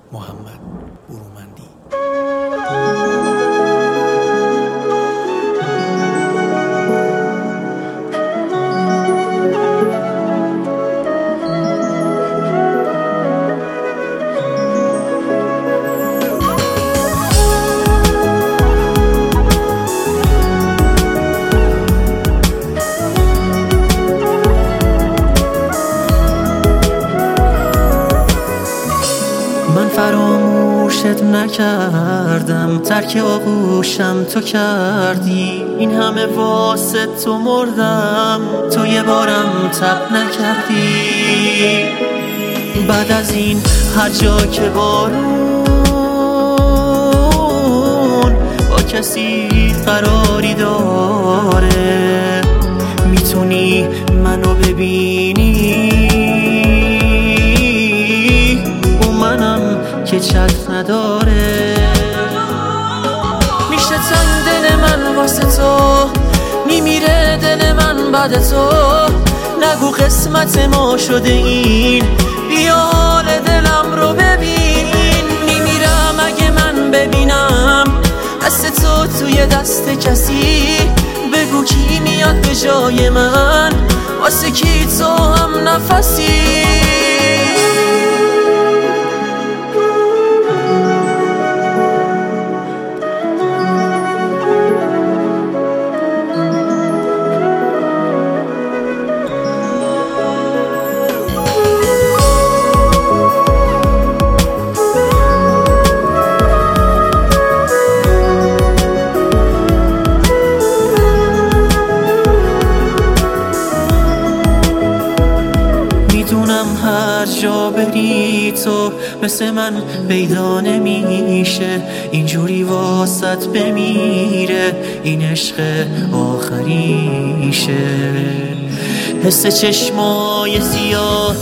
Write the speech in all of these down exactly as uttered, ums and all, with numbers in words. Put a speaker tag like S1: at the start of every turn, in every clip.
S1: محمد برومندی.
S2: من فراموشت نکردم، ترک آغوشم تو کردی، این همه واسه تو مردم، تو یه بارم تب نکردی. بعد از این هر جا که بارون با کسی قراری داره، میتونی منو ببینی که چت نداره. میشه تنگ دل من واسه تو، میمیره دل من بعد تو، نگو قسمت ما شده این، بیا حال دلم رو ببین. میمیرم اگه من ببینم دست تو توی دست کسی، بگو کی میاد به جای من، واسه کی تو هم نفسی. میدونم هر جا بری تو مثل من پیدا نمیشه، اینجوری واسط بمیره این عشق آخریشه. حس چشمای سیاهت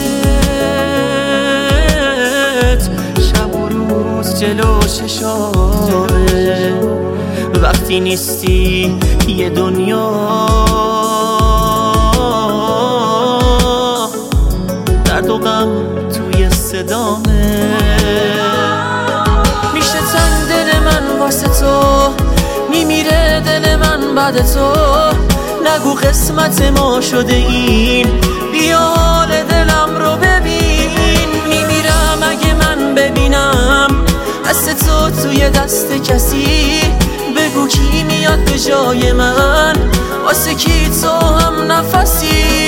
S2: شب و روز جلو چشامه، وقتی نیستی یه دنیا درد و غم توی صدامه. میشه تنگ دل من واسه تو، میمیره دل من بعد تو، نگو قسمت ما شده این، بیا حال دلم رو ببین. میمیرم اگه من ببینم دست تو توی دست کسی، بگو کی میاد به جای من، واسه کی تو هم نفسی.